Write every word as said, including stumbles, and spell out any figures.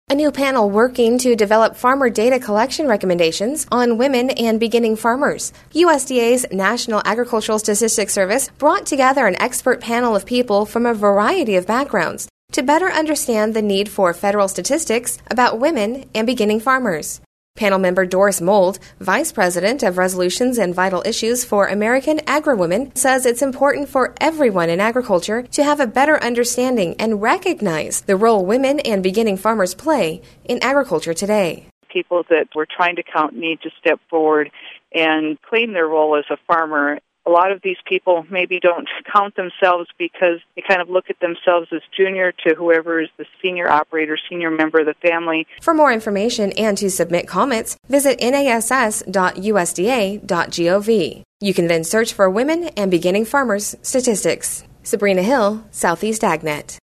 A new panel working to develop farmer data collection recommendations on women and beginning farmers. U S D A's National Agricultural Statistics Service brought together an expert panel of people from a variety of backgrounds to better understand the need for federal statistics about women and beginning farmers. Panel member Doris Mold, Vice President of Resolutions and Vital Issues for American Agri-Women, says it's important for everyone in agriculture to have a better understanding and recognize the role women and beginning farmers play in agriculture today. People that we're trying to count need to step forward and claim their role as a farmer. A lot of these people maybe don't count themselves because they kind of look at themselves as junior to whoever is the senior operator, senior member of the family. For more information and to submit comments, visit N A S S dot U S D A dot gov. You can then search for Women and Beginning Farmers Statistics. Sabrina Hill, Southeast AgNet.